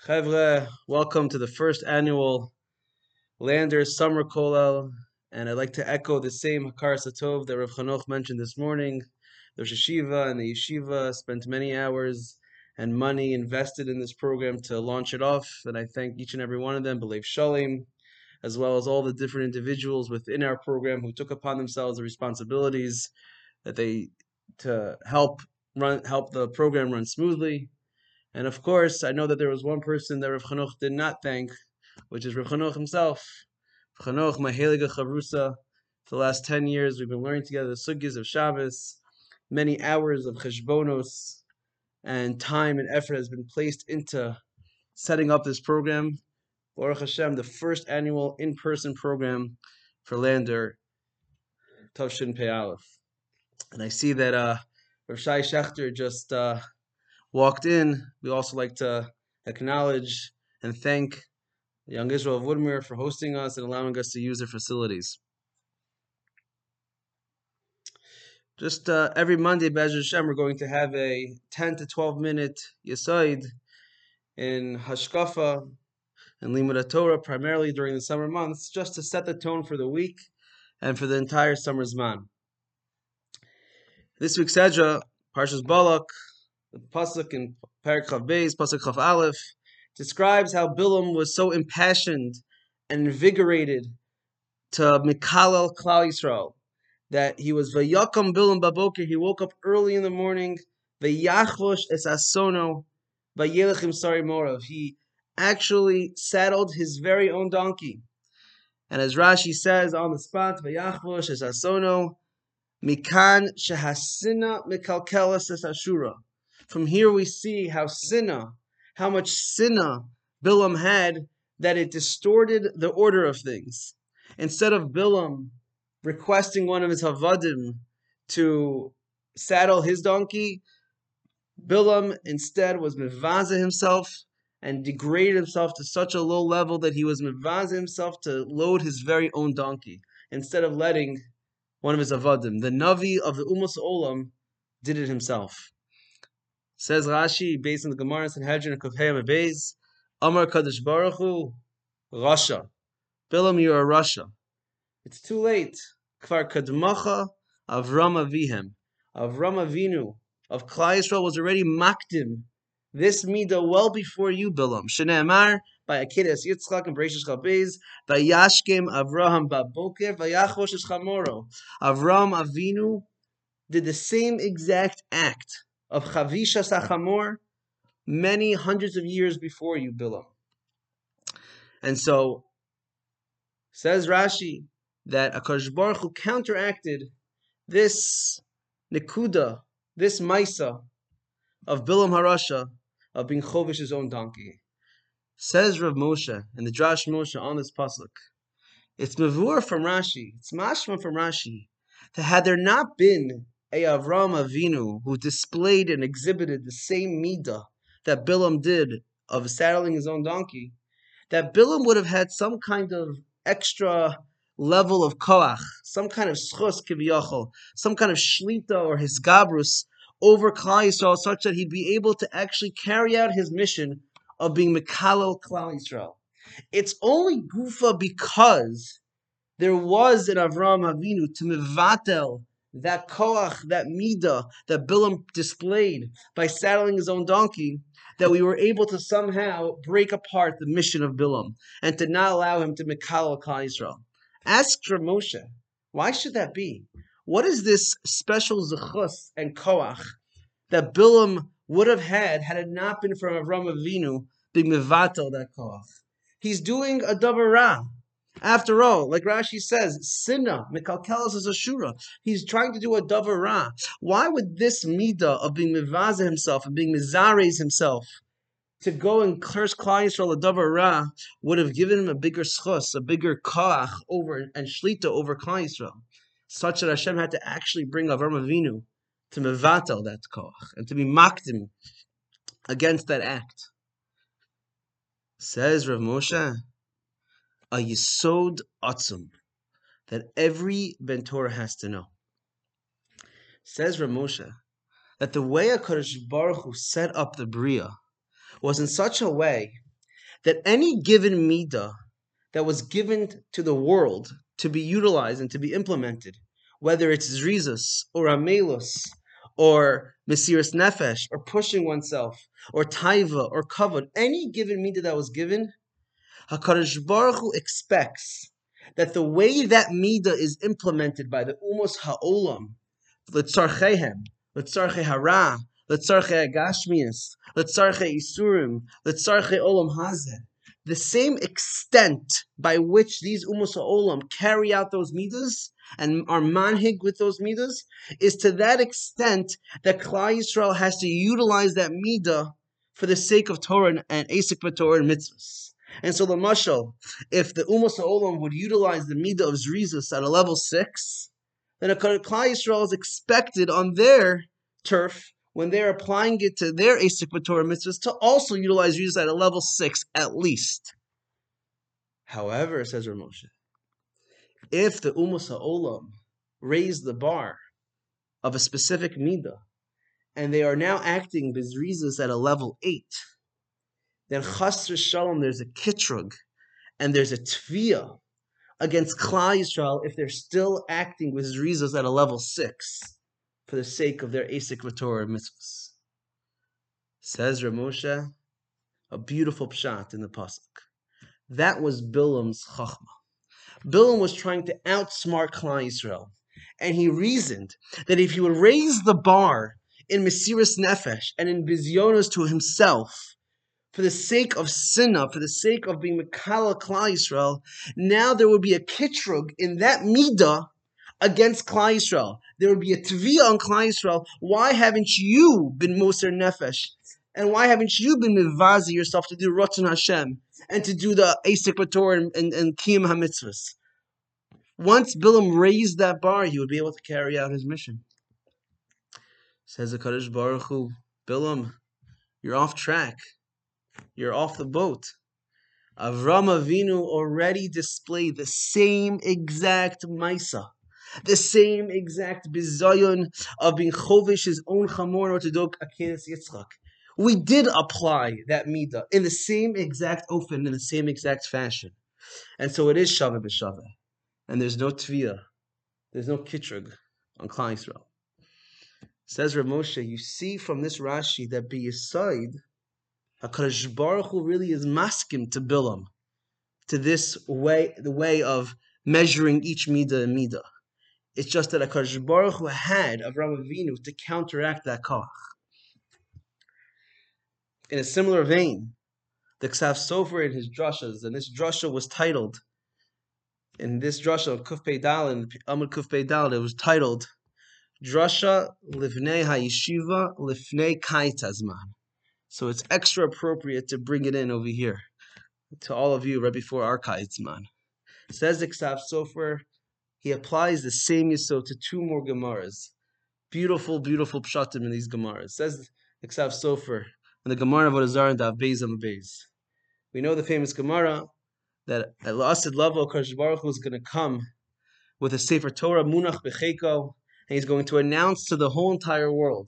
Chevre, welcome to the first annual Landers Summer Kollel, and I'd like to echo the same Hakar Satov that Rav Chanoch mentioned this morning. The Rosh Yeshiva and the Yeshiva spent many hours and money invested in this program to launch it off, and I thank each and every one of them, B'Lev Shalom, as well as all the different individuals within our program who took upon themselves the responsibilities that they to help the program run smoothly. And of course, I know that there was one person that Rav Chanoch did not thank, which is Rav Chanoch himself. Rav Chanoch, my Heilige Chavrusa. For the last 10 years, we've been learning together the sugyas of Shabbos. Many hours of cheshbonos and time and effort has been placed into setting up this program. Baruch Hashem, the first annual in-person program for Lander, Tavshin Pei Aleph. And I see that Rav Shai Shechter just walked in. We also like to acknowledge and thank the Young Israel of Woodmere for hosting us and allowing us to use their facilities. Just every Monday, Be'ez Hashem, we're going to have a 10 to 12 minute Yesoid in Hashkafa and Limud Torah, primarily during the summer months, just to set the tone for the week and for the entire summer's man. This week's Edra, Parshas Balak, the pasuk in Perek Chav Beis, pasuk Chav Aleph, describes how Bilam was so impassioned and invigorated to Mikalel Klal Yisrael that he was Vayakam Bilam Baboker. He woke up early in the morning. Vayachvosh es asono vayelechim sari morav. He actually saddled his very own donkey, and as Rashi says on the spot, Vayachvosh es asono mikan shehasina mikalkelas es ashura. From here we see how much sinna Bilam had, that it distorted the order of things. Instead of Bilam requesting one of his Havadim to saddle his donkey, Bilam instead was Mevazeh himself and degraded himself to such a low level that he was Mevazeh himself to load his very own donkey, instead of letting one of his Havadim. The Navi of the Ummos Olam did it himself. Says Rashi, based on the Gemara Sanhedrin and Kufhei Beis, Amar Kadosh Baruch Hu, Rasha. Bilam, you're a Rasha. It's too late. Kfar Kadmacha Avram Avihem. Avram Avinu of Klal Yisrael was already makdim this midah well before you, Bilam. Shnei Amar by Akedas Yitzchak and Bereishis Chabez, Vayashkem Avraham Baboker Vayachosh es Chamoro. Avram Avinu did the same exact act of Chavisha Sachamor many hundreds of years before you, Bilam. And so, says Rashi, that HaKadosh Baruch Hu counteracted this Nekuda, this Maisa of Bilam Harasha, of being Chovish his own donkey. Says Rav Moshe, and the Drash Moshe on this pasuk, it's Mavur from Rashi, it's Mashma from Rashi, that had there not been a Avram Avinu who displayed and exhibited the same midah that Bilam did of saddling his own donkey, that Bilam would have had some kind of extra level of koach, some kind of schus kiviyachol, some kind of shlita or his gabrus over Klal Yisrael, such that he'd be able to actually carry out his mission of being Mekalel Klal Yisrael. It's only gufa because there was an Avram Avinu to mevatel that koach, that midah that Bilam displayed by saddling his own donkey, that we were able to somehow break apart the mission of Bilam and to not allow him to Mekalel Klal Yisrael. Ask Rav Moshe, why should that be? What is this special zechus and koach that Bilam would have had it not been for Avram Avinu being mevatel that koach? He's doing a davar ra. After all, like Rashi says, sinna, mekalkelas is ashura. He's trying to do a davar ra. Why would this midah of being mevazeh himself and being mizares himself to go and curse Klal Yisrael a davar ra would have given him a bigger schus, a bigger koach over and shlita over Klal Yisrael, such that Hashem had to actually bring Avram Avinu to mevatel that koach and to be makdim against that act. Says Rav Moshe, a yesod atzum that every Ben Torah has to know. Says Rav Moshe that the way HaKadosh Baruch Hu set up the Bria was in such a way that any given midah that was given to the world to be utilized and to be implemented, whether it's zrizus or amelus or mesiras nefesh or pushing oneself or taiva or kavod, any given midah that was given, HaKadosh Baruch Hu expects that the way that midah is implemented by the umos ha'olam, l'tzarchehem, l'tzarche hara, l'tzarche agashmias, l'tzarche isurim, l'tzarche olam hazeh, the same extent by which these umos ha'olam carry out those midas and are manhig with those midas is to that extent that Klal Yisrael has to utilize that midah for the sake of Torah and Asik Torah and mitzvahs. And so, the mashal, if the Ummah Ha'olam would utilize the midah of Zrizus at a level 6, then a Klal Yisrael is expected on their turf, when they're applying it to their Asik Torah mitzvahs, to also utilize Zrizus at a level 6 at least. However, says Rav Moshe, if the Ummah Ha'olam raise the bar of a specific midah, and they are now acting Zrizus at a level 8, then chas v'shalom, there's a kitrug and there's a tviyah against Klal Yisrael if they're still acting with zrizos at a level 6 for the sake of their asik v'torah mitzvahs. Says Rav Moshe, a beautiful pshat in the pasuk. That was Bilam's chachma. Bilam was trying to outsmart Klal Yisrael, and he reasoned that if he would raise the bar in mesiras nefesh and in bizyonos to himself, for the sake of sinna, for the sake of being Mekala Klal Yisrael, now there would be a kitrug in that midah against Klal Yisrael. There would be a tviyah on Klal Yisrael. Why haven't you been Moser Nefesh? And why haven't you been Mivazi yourself to do Ratzon Hashem and to do the Asik B'Torah and Kiyum HaMitzvahs? Once Bilam raised that bar, he would be able to carry out his mission. Says the Kadosh Baruch Hu, Bilam, you're off track. You're off the boat. Avram Avinu already displayed the same exact maisa, the same exact bizayon of being chovish his own chamor or to do akeres Yitzchak. We did apply that midah in the same exact ofen, in the same exact fashion. And so it is shaveh b'shaveh. And there's no tviyah, there's no kitrug on Klal Yisrael. Says Rav Moshe, you see from this Rashi that b'yesod, HaKadosh Baruch Hu really is maskim to Bilam, to this way, the way of measuring each midah and midah. It's just that HaKadosh Baruch Hu had Avraham Avinu to counteract that koach. In a similar vein, the Ksav Sofer in his drashas, and this drasha was titled, in this drasha of Kuf Pei Daled, Amud Kuf Pei Daled, it was titled, Drasha Livnei HaYeshiva Lifnei Kait Hazman. So it's extra appropriate to bring it in over here to all of you right before our Kaitzman. Says the Ksav Sofer, he applies the same yisod to 2 more Gemaras. Beautiful, beautiful pshatim in these Gemaras. Says the Ksav Sofer in the Gemara of Avodah Zarah and Daf Beis and Beis. We know the famous Gemara that La'asid Lavo Kadosh Baruch Hu is going to come with a Sefer Torah Munach B'Cheiko, and he's going to announce to the whole entire world,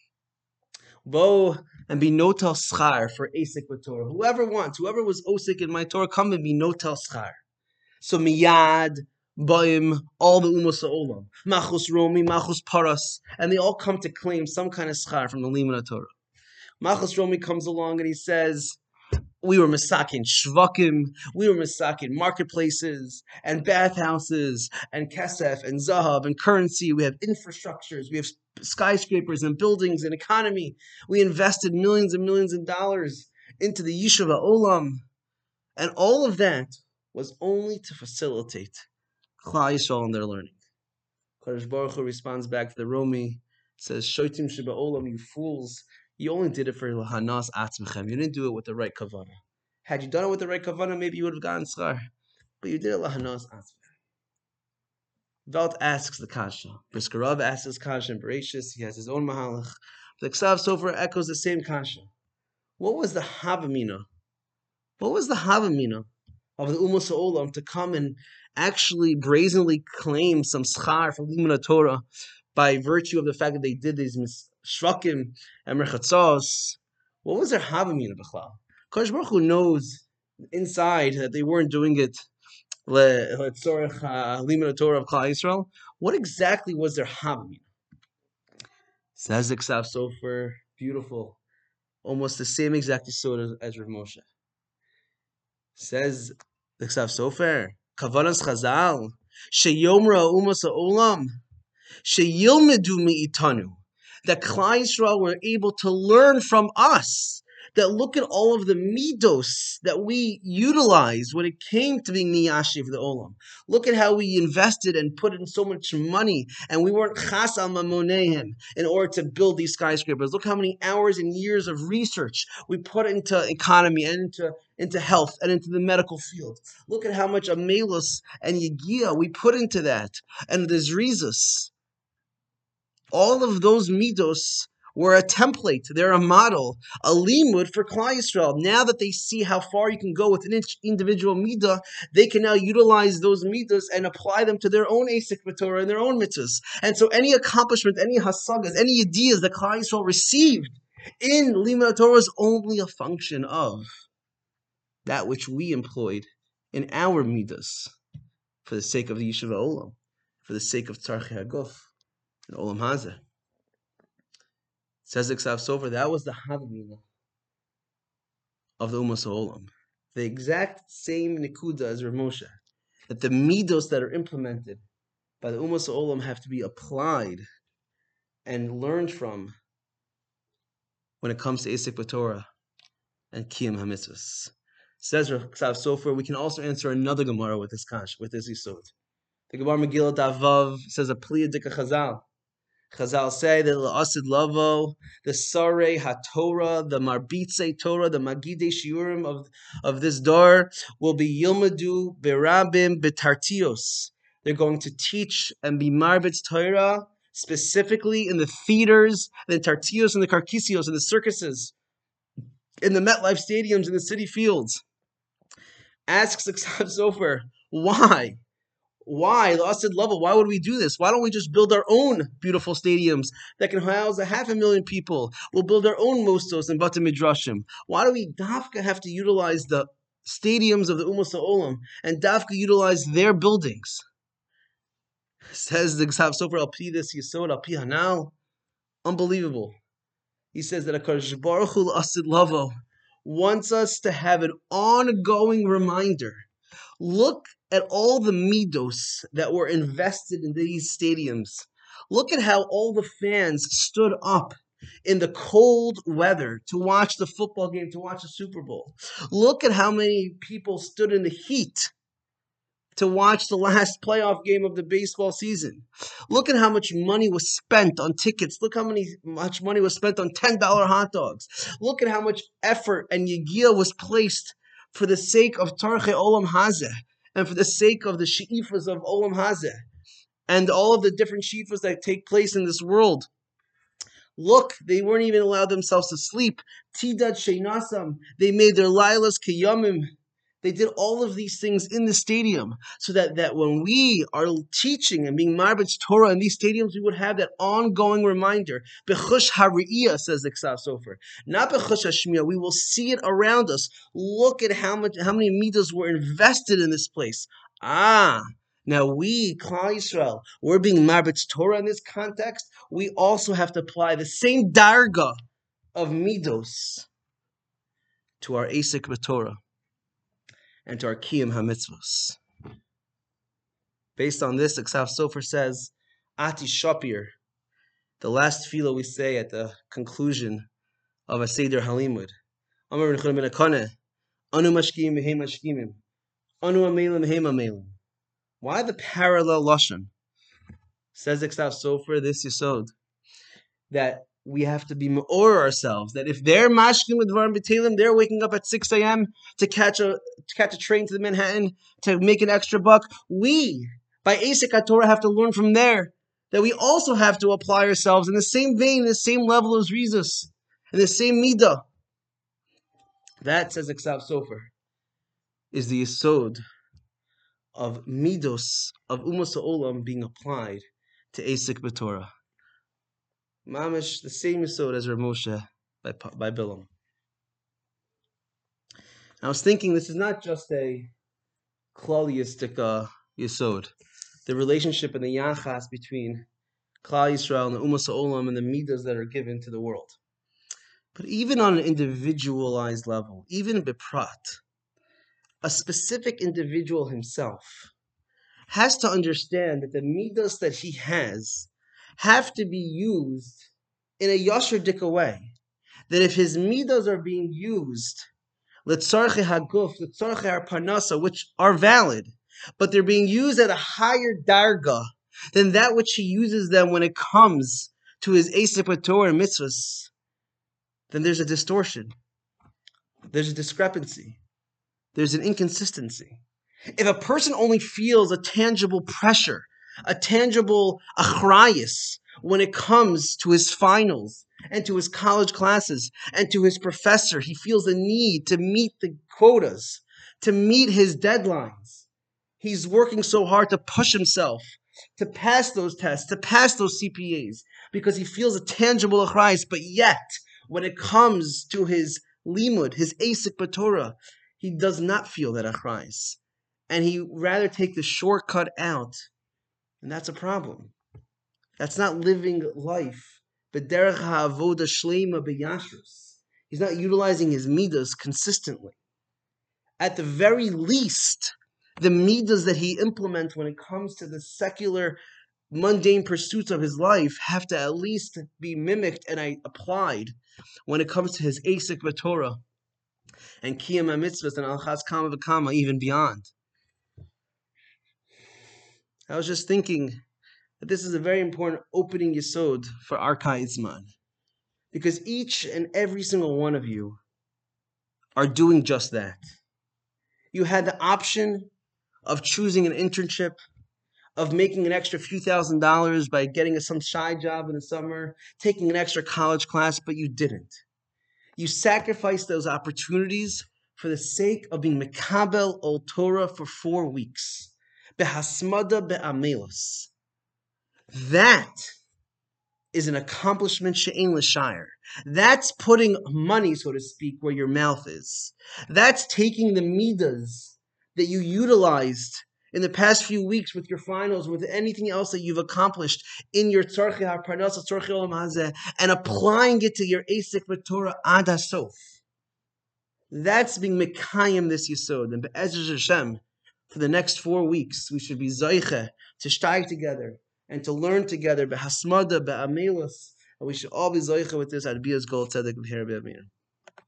Bo and be notel schar for Asik Torah. Whoever wants, whoever was Osik in my Torah, come and be notel schar. So miyad, baim, all the umos ha'olam, machus romi, machus paras, and they all come to claim some kind of schar from the Limud Torah. Machus romi comes along and he says, we were masakin shvakim, we were masakin marketplaces and bathhouses and kesef and zahav and currency. We have infrastructures, we have skyscrapers and buildings and economy. We invested millions and millions of dollars into the Yeshiva Olam. And all of that was only to facilitate Klal Yisrael and their learning. Kadosh Baruch Hu responds back to the Romi, says, Shoitim Sheba Olam, you fools, you only did it for Lahanas Atzmechem. You didn't do it with the right kavanah. Had you done it with the right kavanah, maybe you would have gotten schar. But you did it Lahanas Atzmechem. Velt asks the kasha. Brisker Rav asks his kasha in Bereshis. He has his own mahalach. The Ksav Sofer echoes the same kasha. What was the havamina? What was the havamina of the Ummah Ha'olam to come and actually brazenly claim some schar from Limud Torah by virtue of the fact that they did these shvakim and merchatzos? What was their havamina b'chlal? Kadosh Baruch Hu knows inside that they weren't doing it letzorech limud Torah of Klal Yisrael. What exactly was their havamina? Says the Ksav Sofer, beautiful, almost the same exact yisod as Rav Moshe. Says the Ksav Sofer, Kavanas Chazal, Sheyomra Umas Olam, Sheyilmedu Me'itanu, that Klal Yisrael were able to learn from us. That look at all of the midos that we utilized when it came to being Miyashiv the Olam. Look at how we invested and put in so much money, and we weren't chas al mamonehim in order to build these skyscrapers. Look how many hours and years of research we put into economy and into health and into the medical field. Look at how much amelus and yigia we put into that, and the zrizus. All of those midos were a template. They're a model, a limud for Klal Yisrael. Now that they see how far you can go with an individual midah, they can now utilize those midas and apply them to their own asik Torah and their own mitzvahs. And so any accomplishment, any hasagas, any ideas that Klal Yisrael received in limud Torah is only a function of that which we employed in our midas for the sake of the Yeshiva Olam, for the sake of Tzarchei Haguf and Olam Hazeh. Says the Ksav Sofer, that was the havamina of the Umas Olam. The exact same nikuda as Rav Moshe, that the midos that are implemented by the Umas Olam have to be applied and learned from when it comes to Asik B'Torah and Kiyam HaMitzvahs. Says Rav Ksav Sofer, we can also answer another Gemara with this Yisod. The Gemara Megillah Davav says a Pliya Dika Chazal. Chazal say that La'asid Lavo, the Sarei HaTorah, the Marbitze Torah, the Magidei Shiurim of this door will be Yilmadu Berabim Betartios. They're going to teach and be Marbitz Torah specifically in the theaters, the Tartios and the Karkisios and the circuses, in the MetLife stadiums, in the city fields. Asks the Ksav Sofer, why? Why? The Asid level. Why would we do this? Why don't we just build our own beautiful stadiums that can house 500,000 people? We'll build our own mostos and bata midrashim. Why do we dafka have to utilize the stadiums of the Umas Olam and dafka utilize their buildings? Says the Ksav Sofer al pi this yisod al pi hanal. Unbelievable. He says that HaKadosh Baruch Hu Asid Lavo wants us to have an ongoing reminder. Look at all the midos that were invested in these stadiums. Look at how all the fans stood up in the cold weather to watch the football game, to watch the Super Bowl. Look at how many people stood in the heat to watch the last playoff game of the baseball season. Look at how much money was spent on tickets. Look how much money was spent on $10 hot dogs. Look at how much effort and yigia was placed for the sake of Tarchei Olam Hazeh and for the sake of the she'ifas of Olam Hazeh and all of the different she'ifas that take place in this world. Look, they weren't even allowed themselves to sleep. Tidad Sheinasam, they made their lilas kiyamim. They did all of these things in the stadium so that when we are teaching and being marbitz Torah in these stadiums, we would have that ongoing reminder. Bechush hariyah, says the Ksav Sofer. Not bechush hashmiya. We will see it around us. Look at how many midas were invested in this place. Now we, Klal Yisrael, we're being marbitz Torah in this context. We also have to apply the same darga of midos to our asik b'Torah and to our Kiyam HaMitzvos. Based on this, the Ksav Sofer says, Ati Shapir, the last tefillah we say at the conclusion of a Seder Halimud. Amar B'Nechon Ben Akaneh, Anu Mashkim V'Hem Mashkimim, Anu Amelim V'Hem Amelim. Why the parallel lashon? Says the Ksav Sofer, this yisod, that we have to be me'or ourselves, that if they're mashkim with dvarim b'telim, they're waking up at 6 a.m. to catch a train to the Manhattan to make an extra buck. We, by Asik Torah, have to learn from there that we also have to apply ourselves in the same vein, the same level as Rizus, in the same midah. That, says Ksav Sofer, is the yisod of midos of Umas Olam being applied to Asik b'Torah. Mamish, the same yisod as Rav Moshe by Bilam. I was thinking this is not just a klaliistic yesod, the relationship and the yachas between Klal Yisrael and the Umas Ha'olam and the midas that are given to the world. But even on an individualized level, even beprat, a specific individual himself has to understand that the midas that he has have to be used in a yasherdika way. That if his midas are being used, letzarche haguf, letzarche harpanasa, which are valid, but they're being used at a higher darga than that which he uses them when it comes to his Asik Torah and mitzvahs, then there's a distortion. There's a discrepancy. There's an inconsistency. If a person only feels a tangible pressure, a tangible achrayus when it comes to his finals and to his college classes and to his professor, he feels the need to meet the quotas, to meet his deadlines. He's working so hard to push himself, to pass those tests, to pass those CPAs, because he feels a tangible achrayus, but yet, when it comes to his limud, his asik b'Torah, he does not feel that achrayus. And he rather take the shortcut out. And that's a problem. That's not living life. B'derech ha'avoda shleima b'yashrus. He's not utilizing his midas consistently. At the very least, the midas that he implements when it comes to the secular, mundane pursuits of his life have to at least be mimicked and applied when it comes to his asik b'Torah and kiyam mitzvahs and al-chaz kama v'kama, even beyond. I was just thinking that this is a very important opening yesod for Arkay Zman, because each and every single one of you are doing just that. You had the option of choosing an internship, of making an extra few $1,000s by getting some side job in the summer, taking an extra college class, but you didn't. You sacrificed those opportunities for the sake of being Mekabel Ol Torah for 4 weeks. Behasmada be'amelos. That is an accomplishment she'ein l'shayr. That's putting money, so to speak, where your mouth is. That's taking the midas that you utilized in the past few weeks with your finals, with anything else that you've accomplished in your tzarchei haparnasa, tzarchei olam hazeh, and applying it to your asik b'Torah ad hasof. That's being mekayim this yesod. And be'ezras Hashem, for the next 4 weeks, we should be zayche to steig together and to learn together, behasmada, be'amelos, and we should all be zayche with this. Adbiyas Gol Tzedek B'Hir B'Yamin.